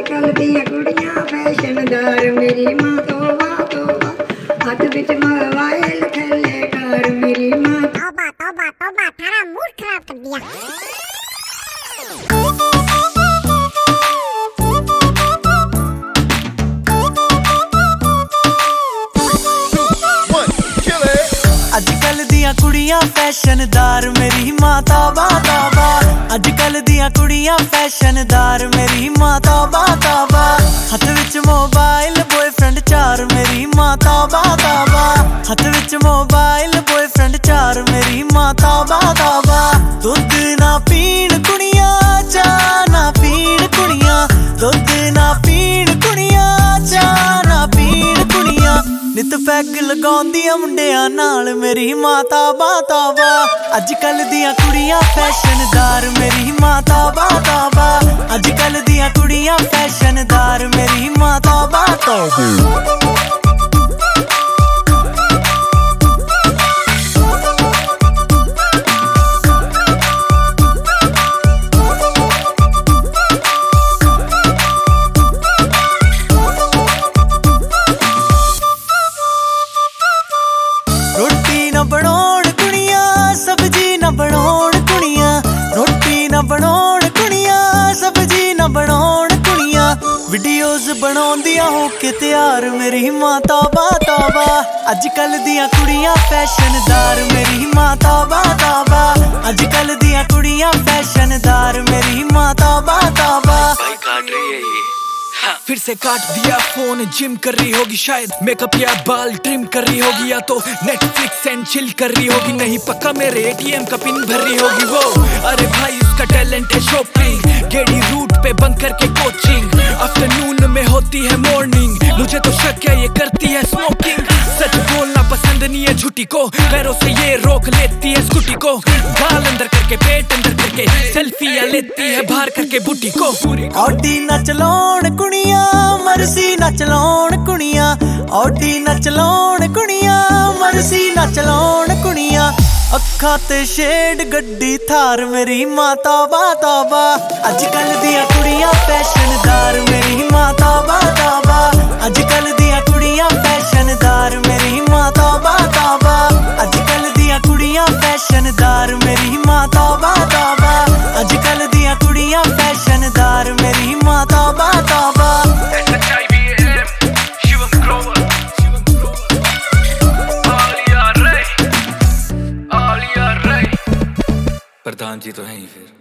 कल दियां कुड़ियां फैशनदार मेरी मां तौबा तौबा हाथ विच मोबाइल खेले कर मेरी मां तौबा तौबा तौबा थारा मूड खराब कर दिया। अजकल दियां कुड़ियां फैशनदार मेरी मां तौबा तौबा अजकल दियां कुड़ियां फैशनदार मेरी मां तौबा तौबा हथ विच मोबाइल बॉयफ्रेंड चार मेरी मां तौबा तौबा हथ विच मोबाइल बॉयफ्रेंड चार मेरी मां तौबा तौबा दुध ना पीण कुड़ियां चाह ना पीण कुड़ियां दुध ना पीण कुड़ियां चाह ना पीण कुड़ियां नित पैग लगाउंदियां मुंडियां नाल मेरी मां तौबा तौबा अजकल दियां कुड़ियां फैशनदार मेरी मां तौबा तौबा अजकल दियां कुड़ियां फैशनदार मेरी मां तौबा तौबा। रोटी न बनाउण कुड़ियां सब्जी न बनाउण कुड़ियां रोटी न बनाउण कुड़ियां सब्जी न बनाउण कुड़ियां वीडियोज़ बनाउंदियां हो के तैयार मेरी मां तौबा तौबा अजकल दियां कुड़ियां फैशनदार मेरी मां तौबा तौबा अजकल दियां कुड़ियां फैशनदार मेरी मां तौबा तौबा। भाई काट रही है ये फिर से काट दिया फोन जिम कर रही होगी शायद मेकअप या बाल ट्रिम कर रही होगी या तो नेटफ्लिक्स एंड चिल कर रही होगी नहीं पक्का मेरे एटीएम का पिन भर रही होगी वो। अरे भाई उसका टैलेंट है शॉपिंग गेड़ी रूट पे बंक करके कोचिंग आफ्टरनून में होती है मॉर्निंग मुझे तो शक है ये करती है स्मोकिंग सच बोलना पसंद नहीं है झूठी को पैरों से ये रोक लेती है स्कूटी को गाल अंदर करके पेट अंदर करके सेल्फी लेती है बाहर करके बूटी को। ऑडी न चलाउण कुड़ियां मर्सी न चलाउण कुड़ियां ऑडी न चलाउण कुड़ियां मर्सी न चलाउण कुड़ियां अखा ते शेड गड्डी थार मेरी मां तौबा तौबा अजकल दियां कुड़ियां फैशनदार मेरी मां तौबा तौबा अजकल दियां कुड़ियां फैशनदार मेरी मां तौबा तौबा अजकल दियां कुड़ियां फैशनदार मेरी मां तौबा तौबा अजकल दियां कुड़ियां फैशनदार मेरी मां तौबा तौबा। प्रधान जी तो हैं ही फिर।